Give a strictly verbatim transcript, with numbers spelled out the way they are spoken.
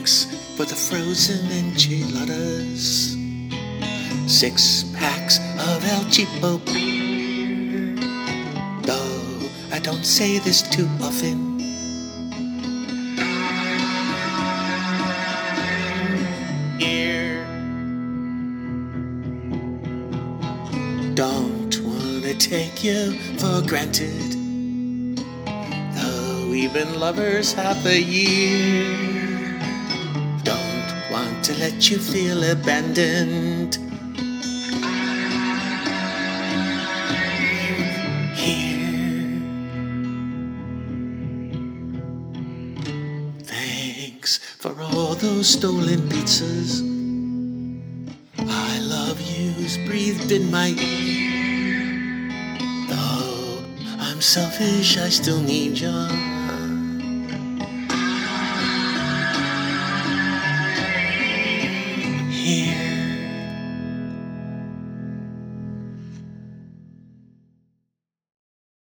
Thanks for the frozen enchiladas. Six packs of El Cheapo beer. Though I don't say this too often, here. Don't wanna take you for granted, though we've been lovers half a year. Don't want to let you feel abandoned. Here. Thanks for all those stolen pizzas. I love you's breathed in my ear. Though I'm selfish, I still need you.